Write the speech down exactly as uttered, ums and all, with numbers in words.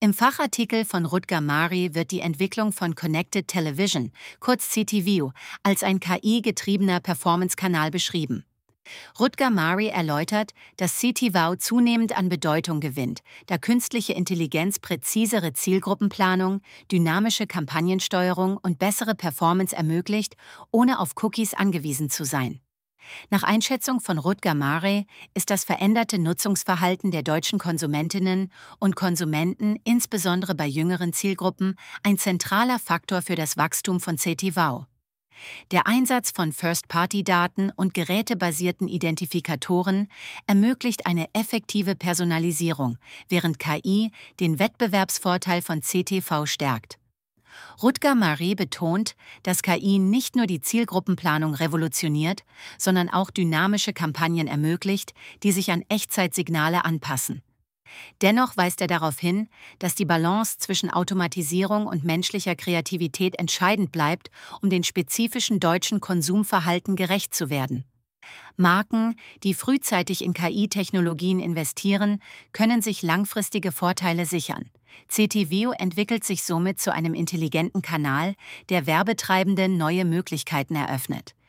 Im Fachartikel von Rutger Mari wird die Entwicklung von Connected Television, kurz C T V, als ein K I-getriebener Performance-Kanal beschrieben. Rutger Mari erläutert, dass C T V zunehmend an Bedeutung gewinnt, da künstliche Intelligenz präzisere Zielgruppenplanung, dynamische Kampagnensteuerung und bessere Performance ermöglicht, ohne auf Cookies angewiesen zu sein. Nach Einschätzung von Rutger Mari ist das veränderte Nutzungsverhalten der deutschen Konsumentinnen und Konsumenten, insbesondere bei jüngeren Zielgruppen, ein zentraler Faktor für das Wachstum von C T V. Der Einsatz von First-Party-Daten und gerätebasierten Identifikatoren ermöglicht eine effektive Personalisierung, während K I den Wettbewerbsvorteil von C T V stärkt. Rutger Mari betont, dass K I nicht nur die Zielgruppenplanung revolutioniert, sondern auch dynamische Kampagnen ermöglicht, die sich an Echtzeitsignale anpassen. Dennoch weist er darauf hin, dass die Balance zwischen Automatisierung und menschlicher Kreativität entscheidend bleibt, um den spezifischen deutschen Konsumverhalten gerecht zu werden. Marken, die frühzeitig in K I-Technologien investieren, können sich langfristige Vorteile sichern. C T V entwickelt sich somit zu einem intelligenten Kanal, der Werbetreibenden neue Möglichkeiten eröffnet.